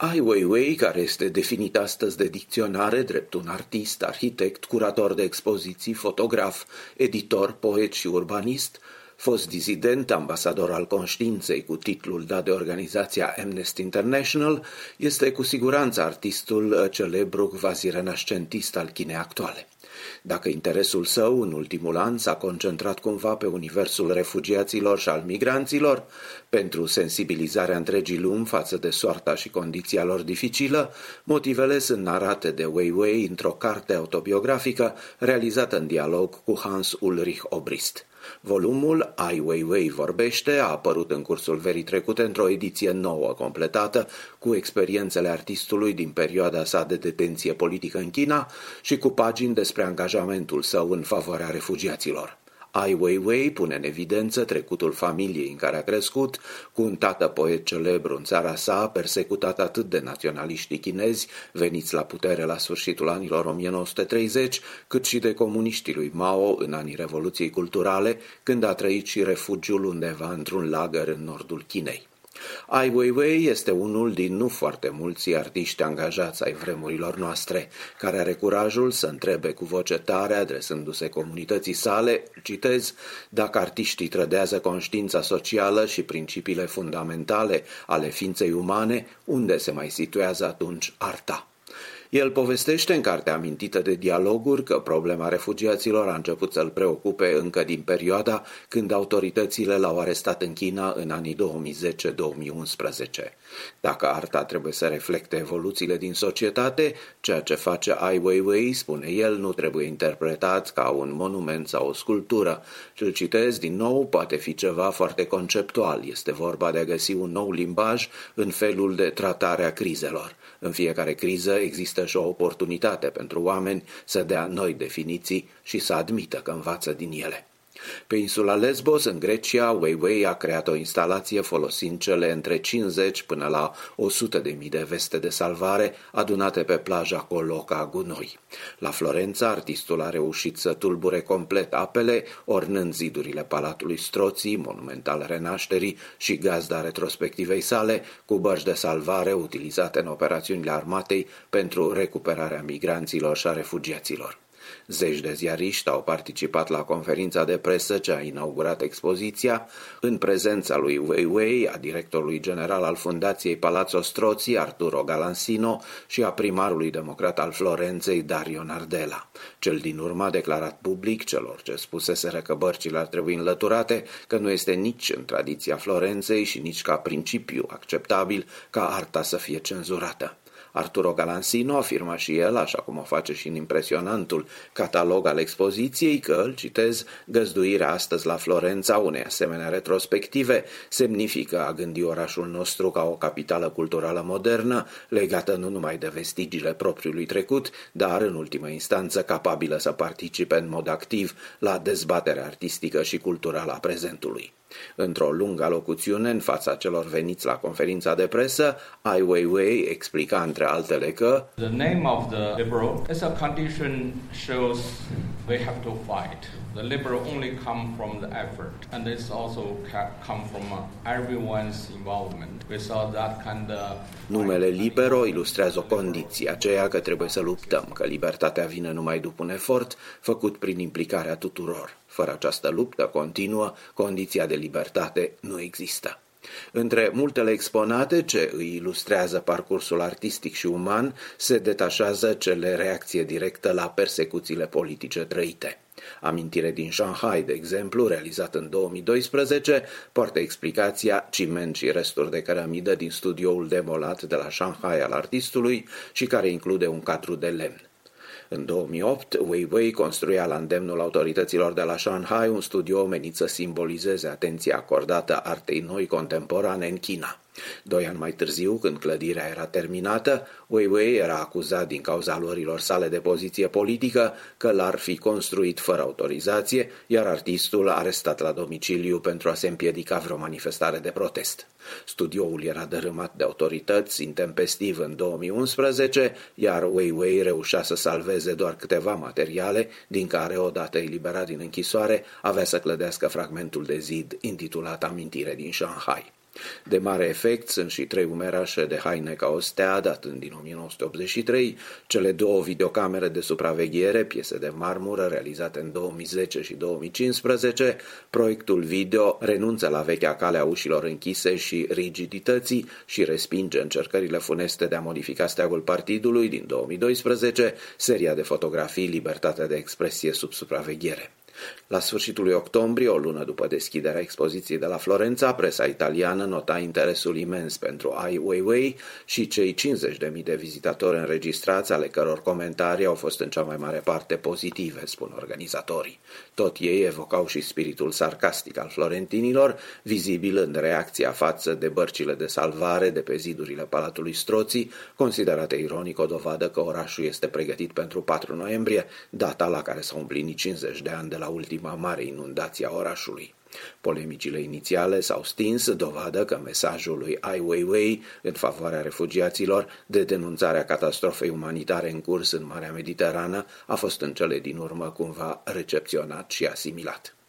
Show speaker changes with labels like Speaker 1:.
Speaker 1: Ai Weiwei, care este definit astăzi de dicționare drept un artist, arhitect, curator de expoziții, fotograf, editor, poet și urbanist, fost dizident, ambasador al conștiinței cu titlul dat de organizația Amnesty International, este cu siguranță artistul celebru quasi-renascentist al Chinei actuale. Dacă interesul său în ultimul an s-a concentrat cumva pe universul refugiaților și al migranților, pentru sensibilizarea întregii lumi față de soarta și condiția lor dificilă, motivele sunt narate de Weiwei într-o carte autobiografică realizată în dialog cu Hans Ulrich Obrist. Volumul Ai Weiwei vorbește a apărut în cursul verii trecute într-o ediție nouă completată cu experiențele artistului din perioada sa de detenție politică în China și cu pagini despre angajamentul său în favoarea refugiaților. Ai Weiwei pune în evidență trecutul familiei în care a crescut, cu un tată poet celebru în țara sa, persecutat atât de naționaliștii chinezi, veniți la putere la sfârșitul anilor 1930, cât și de comuniștii lui Mao în anii Revoluției Culturale, când a trăit și refugiul undeva într-un lagăr în nordul Chinei. Ai Weiwei este unul din nu foarte mulți artiști angajați ai vremurilor noastre, care are curajul să întrebe cu voce tare, adresându-se comunității sale, citez, dacă artiștii trădează conștiința socială și principiile fundamentale ale ființei umane, unde se mai situează atunci arta? El povestește în cartea amintită de dialoguri că problema refugiaților a început să-l preocupe încă din perioada când autoritățile l-au arestat în China în anii 2010-2011. Dacă arta trebuie să reflecte evoluțiile din societate, ceea ce face Ai Weiwei, spune el, nu trebuie interpretat ca un monument sau o sculptură. Îl citez din nou, poate fi ceva foarte conceptual. Este vorba de a găsi un nou limbaj în felul de tratare a crizelor. În fiecare criză există și o oportunitate pentru oameni să dea noi definiții și să admită că învață din ele. Pe insula Lesbos, în Grecia, Weiwei a creat o instalație folosind cele între 50 până la 100.000 de veste de salvare adunate pe plaja Coloca a gunoi. La Florența, artistul a reușit să tulbure complet apele, ornând zidurile Palatului Stroții, monument al renașterii și gazda retrospectivei sale, cu băși de salvare utilizate în operațiunile armatei pentru recuperarea migranților și a refugiaților. Zeci de ziariști au participat la conferința de presă ce a inaugurat expoziția, în prezența lui Weiwei, a directorului general al Fundației Palazzo Strozzi, Arturo Galansino, și a primarului democrat al Florenței, Dario Nardella. Cel din urmă a declarat public celor ce spuseseră că bărcile ar trebui înlăturate că nu este nici în tradiția Florenței și nici ca principiu acceptabil ca arta să fie cenzurată. Arturo Galansino afirma și el, așa cum o face și în impresionantul catalog al expoziției, că, îl citez, găzduirea astăzi la Florența unei asemenea retrospective semnifică a gândi orașul nostru ca o capitală culturală modernă, legată nu numai de vestigiile propriului trecut, dar, în ultimă instanță, capabilă să participe în mod activ la dezbaterea artistică și culturală a prezentului. Într-o lungă alocuțiune în fața celor veniți la conferința de presă, Ai Weiwei explica între altele că
Speaker 2: The name of the liberal is a condition shows we have to fight. The liberal only come from the effort, and this also come from everyone's involvement. Without that kind of
Speaker 1: numele libero ilustrează o condiție, aceea că trebuie să luptăm, că libertatea vine numai după un efort făcut prin implicarea tuturor. Fără această luptă continuă, condiția de libertate nu există. Între multele exponate ce îi ilustrează parcursul artistic și uman, se detașează cele reacție directă la persecuțiile politice trăite. Amintire din Shanghai, de exemplu, realizat în 2012, poartă explicația ciment și resturi de cărămidă din studioul demolat de la Shanghai al artistului și care include un cadru de lemn. În 2008, Weiwei construia la îndemnul autorităților de la Shanghai un studio menit să simbolizeze atenția acordată artei noi contemporane în China. 2 ani mai târziu, când clădirea era terminată, Weiwei era acuzat din cauza luărilor sale de poziție politică că l-ar fi construit fără autorizație, iar artistul arestat la domiciliu pentru a se împiedica vreo manifestare de protest. Studioul era dărâmat de autorități intempestiv în 2011, iar Weiwei reușea să salveze doar câteva materiale, din care, odată eliberat din închisoare, avea să clădească fragmentul de zid intitulat Amintire din Shanghai. De mare efect sunt și 3 umerașe de haine ca o stea, datând din 1983, cele 2 videocamere de supraveghere, piese de marmură realizate în 2010 și 2015, proiectul video renunță la vechea cale a ușilor închise și rigidității și respinge încercările funeste de a modifica steagul partidului din 2012, seria de fotografii Libertatea de expresie sub supraveghere. La sfârșitul lui octombrie, o lună după deschiderea expoziției de la Florența, presa italiană nota interesul imens pentru Ai Weiwei și cei 50.000 de vizitatori înregistrați, ale căror comentarii au fost în cea mai mare parte pozitive, spun organizatorii. Tot ei evocau și spiritul sarcastic al florentinilor, vizibil în reacția față de bărcile de salvare de pe zidurile Palatului Strozzi, considerate ironic o dovadă că orașul este pregătit pentru 4 noiembrie, data la care s-au împlinit 50 de ani de la ultima mare inundație a orașului. Polemicile inițiale s-au stins, dovadă că mesajul lui Ai Weiwei în favoarea refugiaților de denunțarea catastrofei umanitare în curs în Marea Mediterană a fost în cele din urmă cumva recepționat și asimilat.